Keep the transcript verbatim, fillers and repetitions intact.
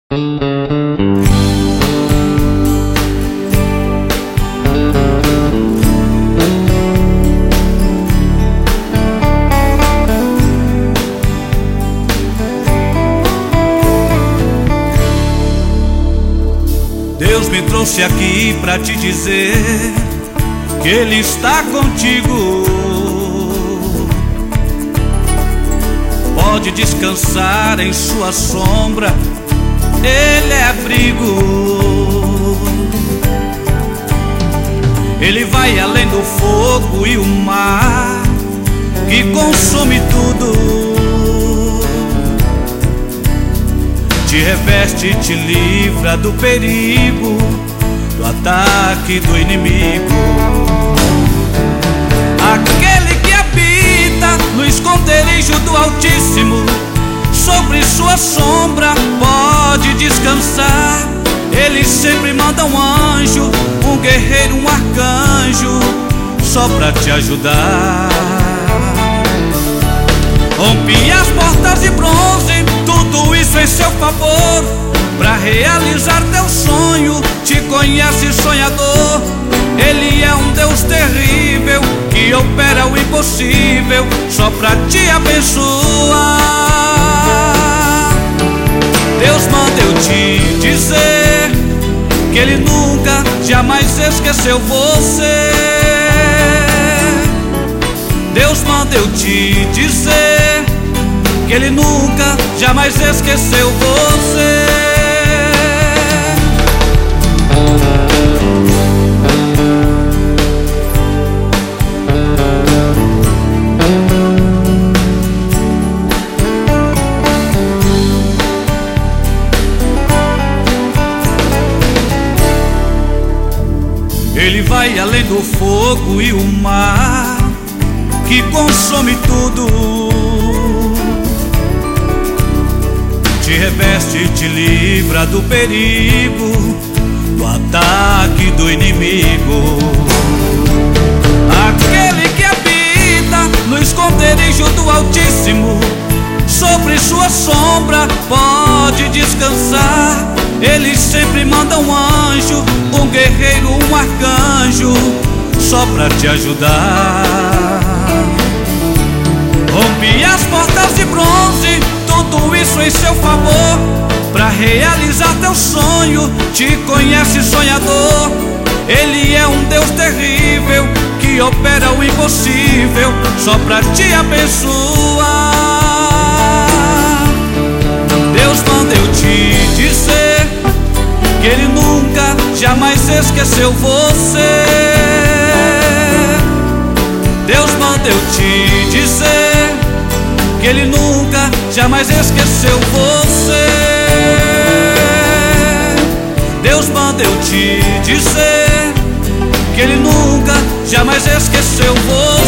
Deus me trouxe aqui pra te dizer que Ele está contigo. Pode descansar em sua sombra, Ele é abrigo. Ele vai além do fogo e o mar que consome tudo. Te reveste e te livra do perigo, do ataque do inimigo. Aquele que habita no esconderijo do Altíssimo, sobre sua sombra pode descansar. Ele sempre manda um anjo, um guerreiro, um arcanjo, só pra te ajudar. Rompe as portas de bronze, tudo isso em seu favor, pra realizar teu sonho. Te conhece, sonhador. Ele é um Deus terrível que opera o impossível, só pra te abençoar. Deus manda eu te dizer que Ele nunca, jamais esqueceu você. Deus manda eu te dizer que Ele nunca, jamais esqueceu você. Ele vai além do fogo e o mar que consome tudo. Te reveste e te livra do perigo, do ataque do inimigo. Aquele que habita no esconderijo do Altíssimo, sobre sua sombra pode descansar. Ele sempre manda um anjo, um guerreiro, um arcanjo, só pra te ajudar. Rompe as portas de bronze, tudo isso em seu favor, pra realizar teu sonho. Te conhece, sonhador. Ele é um Deus terrível que opera o impossível, só pra te abençoar. Deus manda eu te dizer que Ele nunca, jamais esqueceu você. Deus manda eu te dizer que Ele nunca, jamais esqueceu você. Deus manda eu te dizer que Ele nunca, jamais esqueceu você.